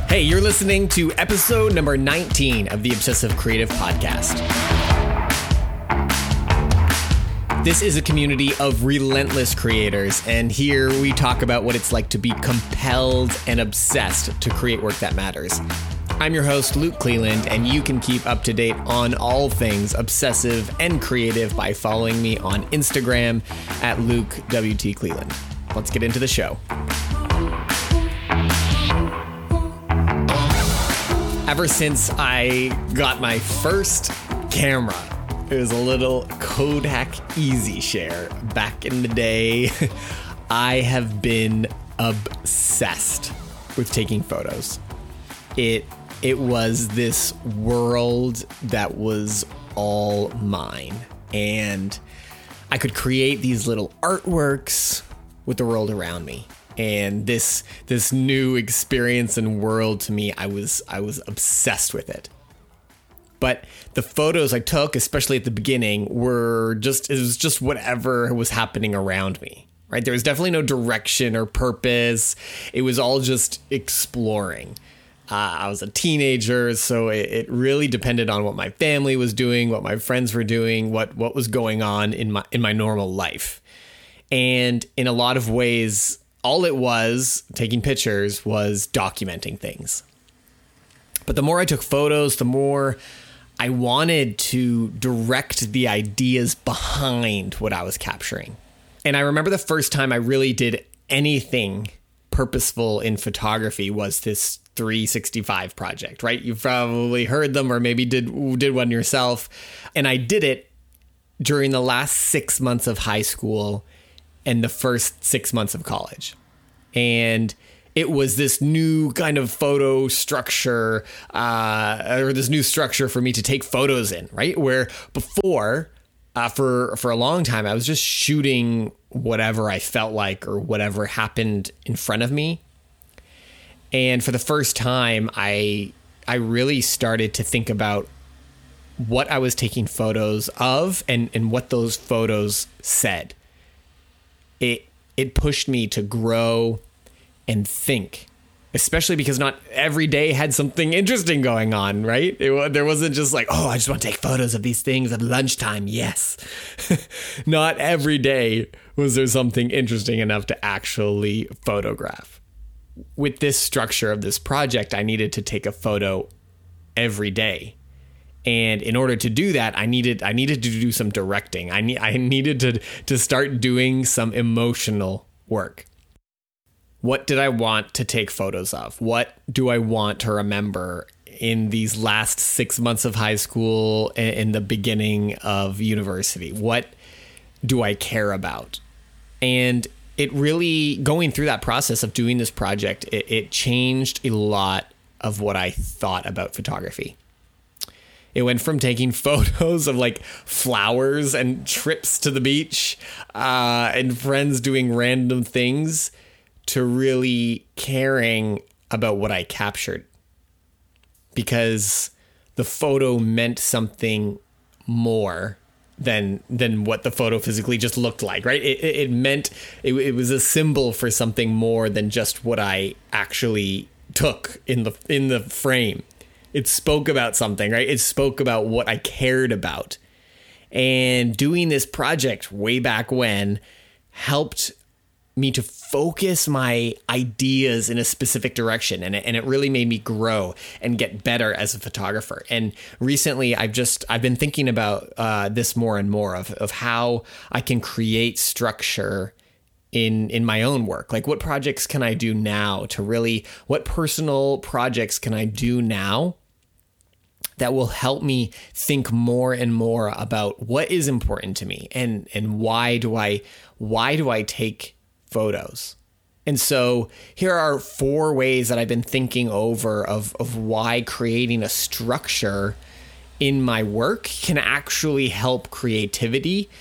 Hey, you're listening to episode number 19 of the Obsessive Creative Podcast. This is a community of relentless creators, and here we talk about what it's like to be compelled and obsessed to create work that matters. I'm your host, Luke Cleland, and you can keep up to date on all things obsessive and creative by following me on Instagram at LukeWTCleland. Let's get into the show. Ever since I got my first camera, it was a little Kodak EasyShare back in the day, I have been obsessed with taking photos. It was this world that was all mine, and I could create these little artworks with the world around me. And this new experience and world to me, I was obsessed with it. But the photos I took, especially at the beginning, it was just whatever was happening around me, right? There was definitely no direction or purpose. It was all just exploring. I was a teenager, so it really depended on what my family was doing, what my friends were doing, what was going on in my normal life. And in a lot of ways, all it was, taking pictures, was documenting things. But the more I took photos, the more I wanted to direct the ideas behind what I was capturing. And I remember the first time I really did anything purposeful in photography was this 365 project, right? You've probably heard them or maybe did one yourself. And I did it during the last 6 months of high school and the first 6 months of college. And it was this new kind of photo structure, or this new structure for me to take photos in, right? Where before, for a long time, I was just shooting whatever I felt like or whatever happened in front of me. And for the first time, I really started to think about what I was taking photos of and what those photos said. It pushed me to grow and think, especially because not every day had something interesting going on, right? There wasn't just like, oh, I just want to take photos of these things at lunchtime. Yes. Not every day was there something interesting enough to actually photograph. With this structure of this project, I needed to take a photo every day. And in order to do that, I needed to do some directing. I needed to start doing some emotional work. What did I want to take photos of? What do I want to remember in these last 6 months of high school and the beginning of university? What do I care about? And it really, going through that process of doing this project, it changed a lot of what I thought about photography. It went from taking photos of like flowers and trips to the beach and friends doing random things to really caring about what I captured, because the photo meant something more than what the photo physically just looked like, right? It meant it was a symbol for something more than just what I actually took in the frame. It spoke about something, right? It spoke about what I cared about. And doing this project way back when helped me to focus my ideas in a specific direction. And it really made me grow and get better as a photographer. And recently I've been thinking about this more and more of how I can create structure in my own work. Like, what projects can I do now what personal projects can I do now that will help me think more and more about what is important to me and why do I take photos? And so here are 4 ways that I've been thinking over of why creating a structure in my work can actually help creativity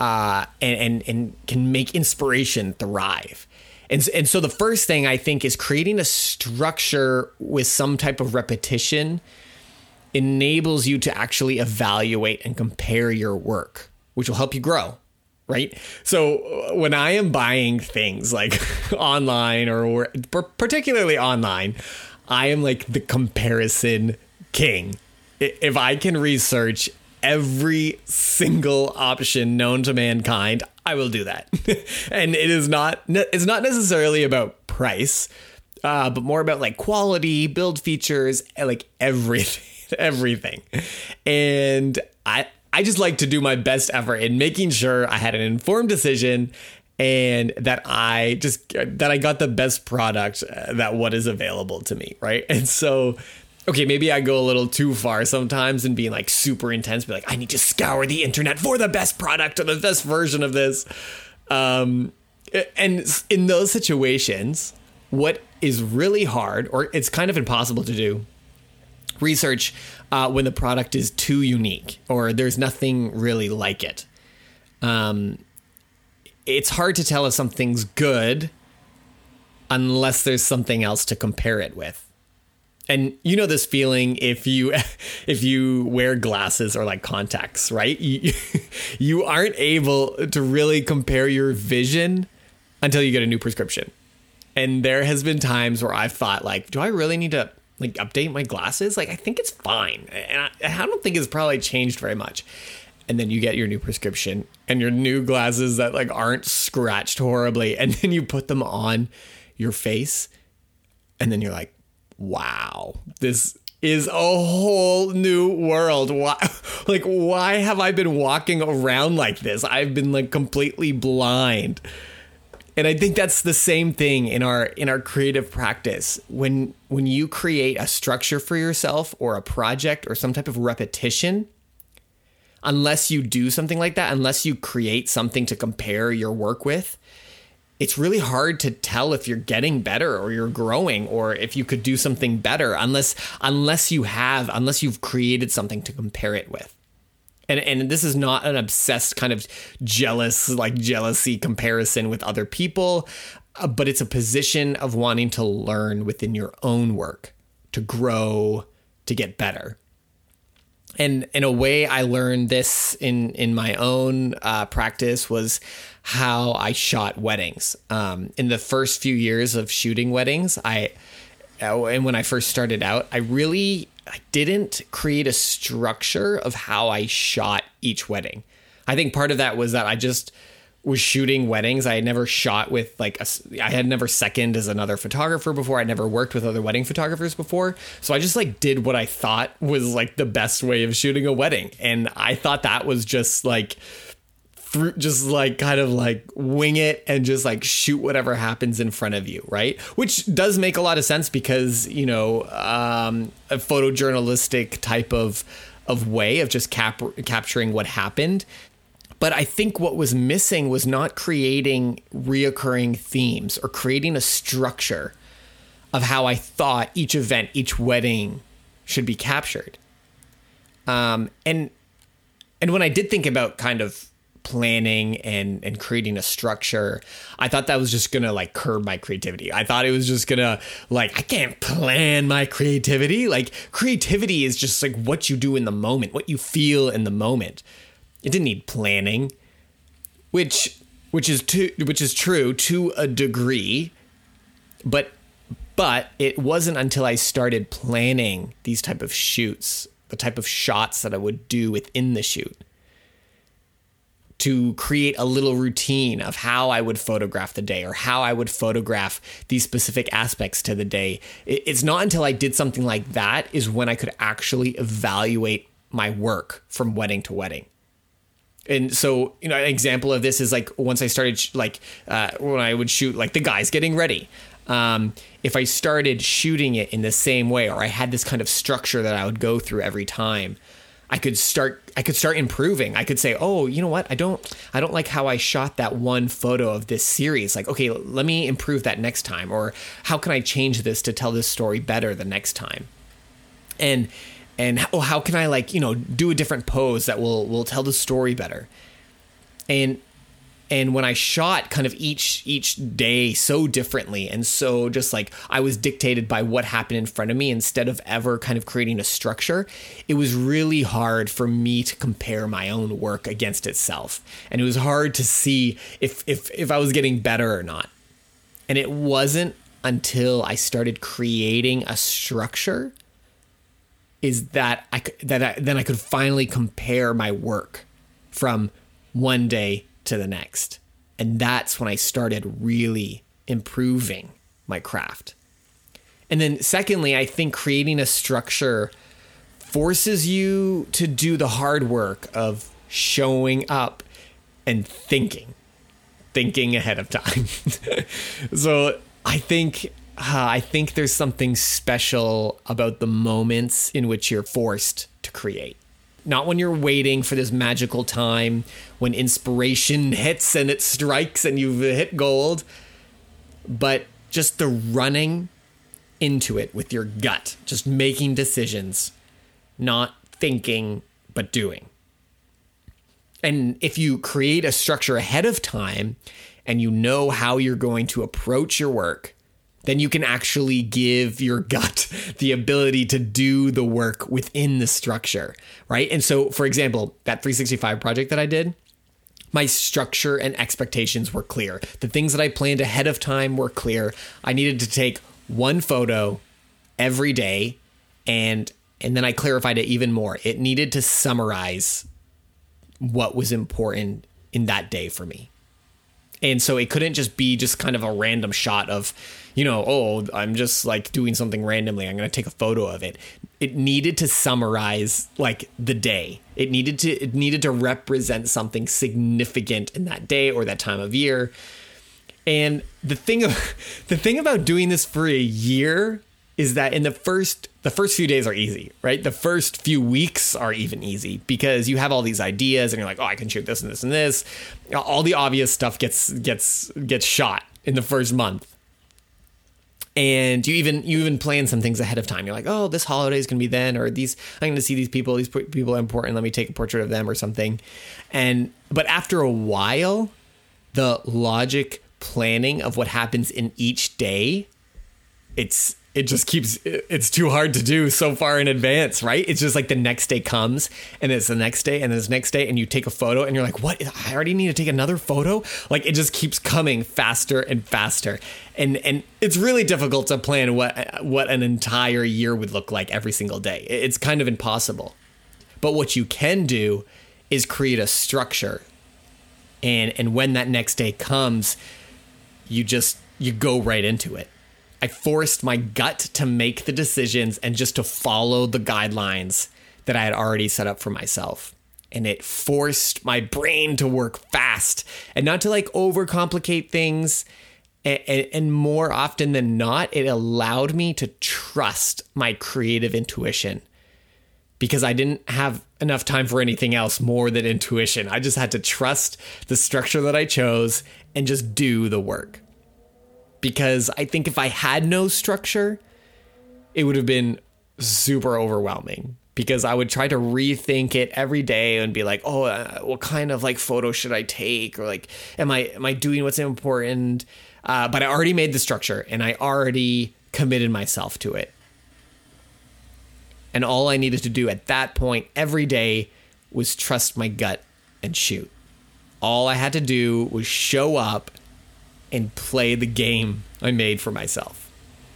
and can make inspiration thrive. And so the first thing I think is creating a structure with some type of repetition enables you to actually evaluate and compare your work, which will help you grow, right? So when I am buying things like online or particularly online, I am like the comparison king. If I can research every single option known to mankind, I will do that. And it's not necessarily about price, but more about like quality, build features, like everything. And I just like to do my best effort in making sure I had an informed decision and that I got the best product that what is available to me, right? And so, okay, maybe I go a little too far sometimes and being like super intense, be like, I need to scour the internet for the best product or the best version of this. And in those situations, what is really hard, or it's kind of impossible to do, research when the product is too unique or there's nothing really like it. It's hard to tell if something's good unless there's something else to compare it with. And you know this feeling if you wear glasses or like contacts, right? You aren't able to really compare your vision until you get a new prescription. And there has been times where I've thought like, do I really need to like update my glasses? Like, I think it's fine. And I don't think it's probably changed very much. And then you get your new prescription and your new glasses that like aren't scratched horribly. And then you put them on your face and then you're like, wow, this is a whole new world. Why have I been walking around like this? I've been like completely blind. And I think that's the same thing in our creative practice. When you create a structure for yourself or a project or some type of repetition, unless you do something like that, unless you create something to compare your work with, it's really hard to tell if you're getting better or you're growing or if you could do something better unless you've created something to compare it with. And this is not an obsessed kind of jealousy comparison with other people, but it's a position of wanting to learn within your own work, to grow, to get better. And in a way, I learned this in my own practice was how I shot weddings. In the first few years of shooting weddings, and when I first started out, I didn't create a structure of how I shot each wedding. I think part of that was that I just was shooting weddings. I had never shot with I had never seconded as another photographer before. I'd never worked with other wedding photographers before. So I just like did what I thought was like the best way of shooting a wedding. And I thought that was just like, kind of like wing it and just like shoot whatever happens in front of you. Right. Which does make a lot of sense because, a photojournalistic type of way of just capturing what happened. But I think what was missing was not creating reoccurring themes or creating a structure of how I thought each event, each wedding should be captured. And when I did think about kind of planning and creating a structure, I thought that was just going to like curb my creativity. I thought it was just going to I can't plan my creativity. Like creativity is just like what you do in the moment, what you feel in the moment. It didn't need planning, which is true to a degree, but it wasn't until I started planning these type of shoots, the type of shots that I would do within the shoot, to create a little routine of how I would photograph the day or how I would photograph these specific aspects to the day. It's not until I did something like that is when I could actually evaluate my work from wedding to wedding. And so, an example of this is like once I started when I would shoot like the guys getting ready. If I started shooting it in the same way, or I had this kind of structure that I would go through every time, I could start improving. I could say, oh, you know what? I don't like how I shot that one photo of this series. Like, okay, let me improve that next time. Or how can I change this to tell this story better the next time? And how can I do a different pose that will tell the story better? And when I shot kind of each day so differently, and so just like I was dictated by what happened in front of me instead of ever kind of creating a structure, it was really hard for me to compare my own work against itself. And it was hard to see if I was getting better or not. And it wasn't until I started creating a structure is that then I could finally compare my work from one day to the next. And that's when I started really improving my craft. And then secondly, I think creating a structure forces you to do the hard work of showing up and thinking ahead of time. So I think there's something special about the moments in which you're forced to create. Not when you're waiting for this magical time when inspiration hits and it strikes and you've hit gold, but just the running into it with your gut, just making decisions, not thinking, but doing. And if you create a structure ahead of time and you know how you're going to approach your work, then you can actually give your gut the ability to do the work within the structure, right? And so, for example, that 365 project that I did, my structure and expectations were clear. The things that I planned ahead of time were clear. I needed to take one photo every day, and then I clarified it even more. It needed to summarize what was important in that day for me. And so it couldn't just be just kind of a random shot of, I'm just like doing something randomly. I'm going to take a photo of it. It needed to summarize like the day. It needed to represent something significant in that day or that time of year. And the thing about doing this for a year is that in the first few days are easy, right? The first few weeks are even easy because you have all these ideas and you're like, oh, I can shoot this and this and this. All the obvious stuff gets shot in the first month. And you even plan some things ahead of time. You're like, oh, this holiday is going to be then, or I'm going to see these people are important. Let me take a portrait of them or something. But after a while, the logic planning of what happens in each day, it's too hard to do so far in advance, right? It's just like the next day comes and it's the next day and it's the next day and you take a photo and you're like, what? I already need to take another photo? Like it just keeps coming faster and faster. And it's really difficult to plan what an entire year would look like every single day. It's kind of impossible. But what you can do is create a structure. And when that next day comes, you go right into it. I forced my gut to make the decisions and just to follow the guidelines that I had already set up for myself. And it forced my brain to work fast and not to like overcomplicate things. And more often than not, it allowed me to trust my creative intuition because I didn't have enough time for anything else more than intuition. I just had to trust the structure that I chose and just do the work. Because I think if I had no structure, it would have been super overwhelming because I would try to rethink it every day and be like, oh, what kind of like photo should I take? Or like, am I doing what's important? But I already made the structure and I already committed myself to it. And all I needed to do at that point every day was trust my gut and shoot. All I had to do was show up and play the game I made for myself.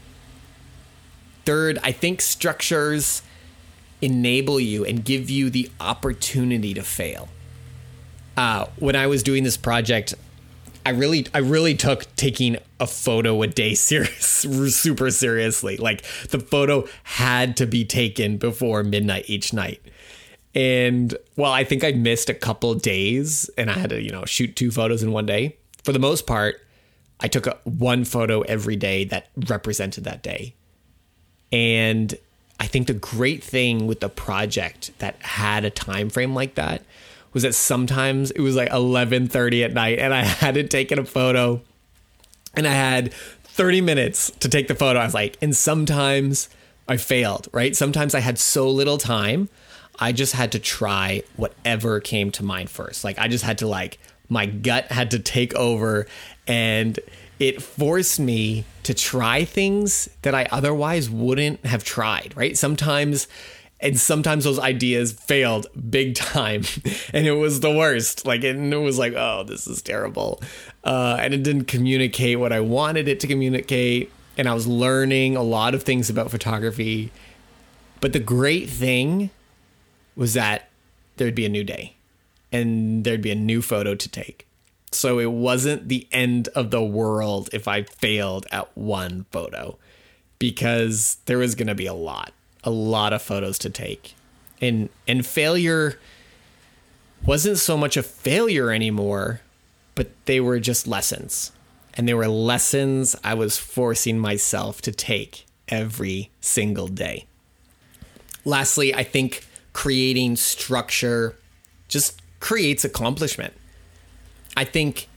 Third, I think structures enable you and give you the opportunity to fail. When I was doing this project, I really took taking a photo a day super seriously. Like the photo had to be taken before midnight each night. And while I think I missed a couple days and I had to, shoot 2 photos in one day, for the most part, I took one photo every day that represented that day. And I think the great thing with the project that had a time frame like that was that sometimes it was like 11:30 at night and I hadn't taken a photo and I had 30 minutes to take the photo. I was like, and sometimes I failed, right? Sometimes I had so little time. I just had to try whatever came to mind first. Like I just had to my gut had to take over and it forced me to try things that I otherwise wouldn't have tried, right? Sometimes those ideas failed big time and it was the worst. It was like, oh, this is terrible. And it didn't communicate what I wanted it to communicate. and I was learning a lot of things about photography. But the great thing was that there'd be a new day and there'd be a new photo to take. So it wasn't the end of the world if I failed at one photo, because there was going to be a lot of photos to take. And failure wasn't so much a failure anymore, but they were just lessons. And they were lessons I was forcing myself to take every single day. Lastly, I think creating structure just creates accomplishment. I think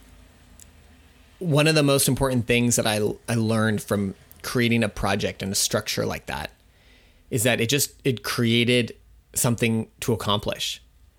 one of the most important things that I learned from creating a project and a structure like that is that it created something to accomplish.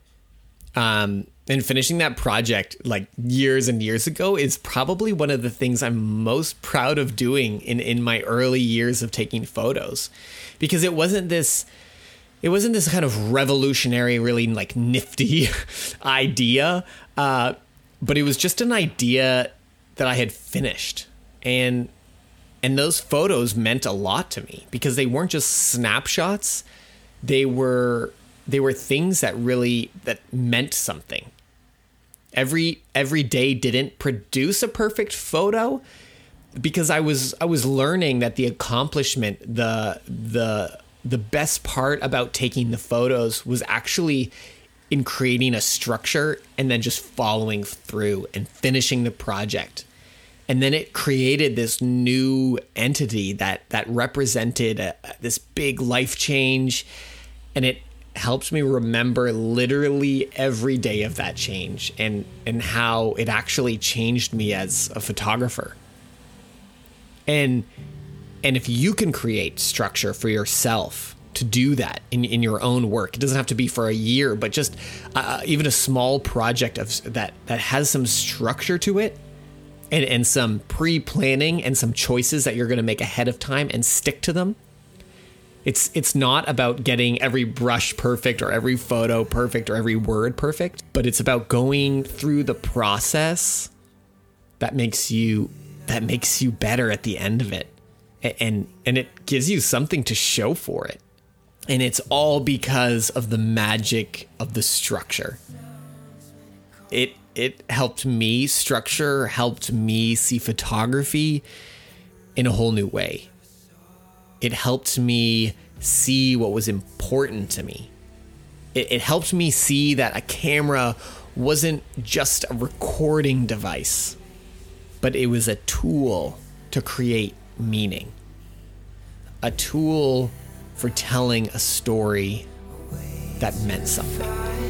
And finishing that project like years and years ago is probably one of the things I'm most proud of doing in my early years of taking photos, because it wasn't this kind of revolutionary, really like nifty idea. But it was just an idea that I had finished. And those photos meant a lot to me, because they weren't just snapshots. They were things that meant something. Every day didn't produce a perfect photo, because I was learning that the accomplishment, the best part about taking the photos was actually in creating a structure and then just following through and finishing the project. And then it created this new entity that represented this big life change. And it helped me remember literally every day of that change and how it actually changed me as a photographer. And if you can create structure for yourself to do that in your own work, it doesn't have to be for a year, but just even a small project that has some structure to it, and some pre-planning and some choices that you're going to make ahead of time and stick to them. It's not about getting every brush perfect or every photo perfect or every word perfect, but it's about going through the process that makes you better at the end of it. And it gives you something to show for it. And it's all because of the magic of the structure. It helped me structure, helped me see photography in a whole new way. It helped me see what was important to me. It helped me see that a camera wasn't just a recording device, but it was a tool to create meaning. A tool for telling a story that meant something.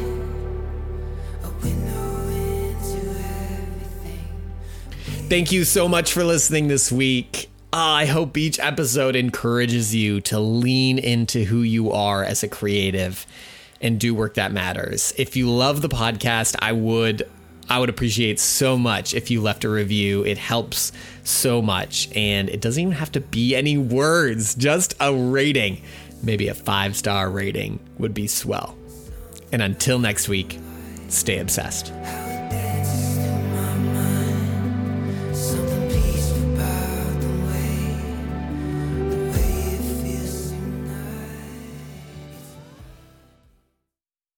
Thank you so much for listening this week. I hope each episode encourages you to lean into who you are as a creative and do work that matters. If you love the podcast, I would appreciate so much if you left a review. It helps so much, and it doesn't even have to be any words, just a rating. Maybe a 5-star rating would be swell. And until next week, stay obsessed.